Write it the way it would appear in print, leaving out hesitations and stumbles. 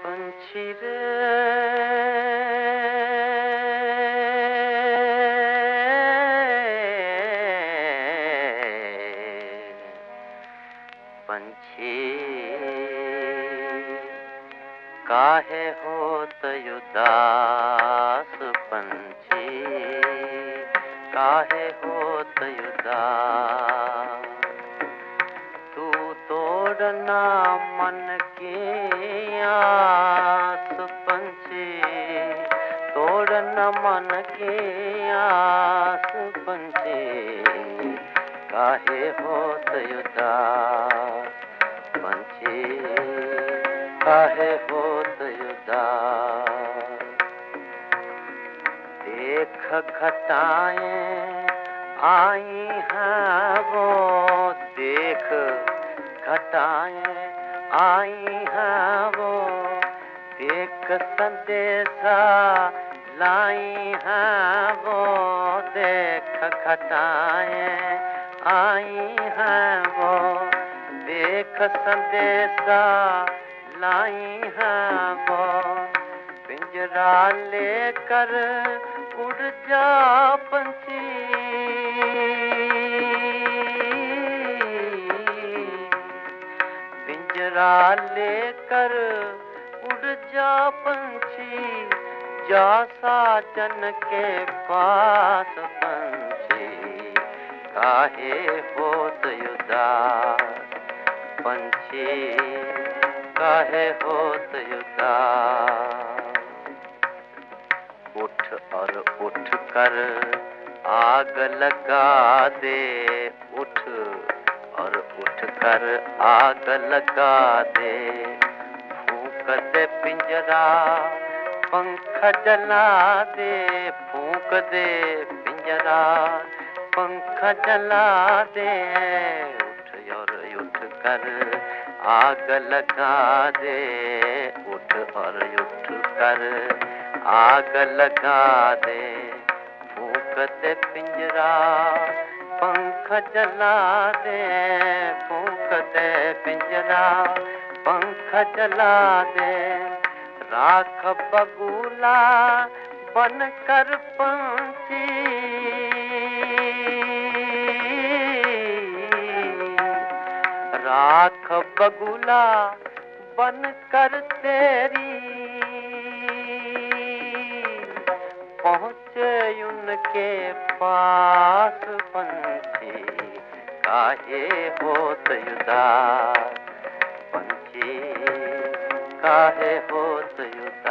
पंछी रे पंछी काहे होत उदास पंछी काहे होत उदास तू तोड़ना मन की आस पंछी तोड़ना मन की आस पंछी काहे होत उदास पंछी काहे होत उदास देख घटाएं आई हैं वो देख घटाएं आई हैं वो देख संदेशा लाई हैं वो देख घटाएं आई हैं वो देख संदेशा लाई हैं वो पिंजरा लेकर उड़ जा पंछी पिंजरा लेकर उड़ जा पंछी जा साजन के पास पंछी काहे होत उदास पंछी काहे होत उदास उठ और उठ कर आग लगा दे उठ और उठ कर आग लगा दे फूंक दे पिंजरा पंख जला दे फूंक दे पिंजरा पंख जला दे उठ और उठ कर आग लगा दे उठ और उठ कर आग लगा दे फूंक दे पिंजरा पंख जला दे फूंक दे पिंजरा पंख जला दे राख बगुला बन कर पंछी राख बगुला बन कर तेरी पहुँचे उनके पास पंछी काहे होत उदास पंछी काहे होत उदास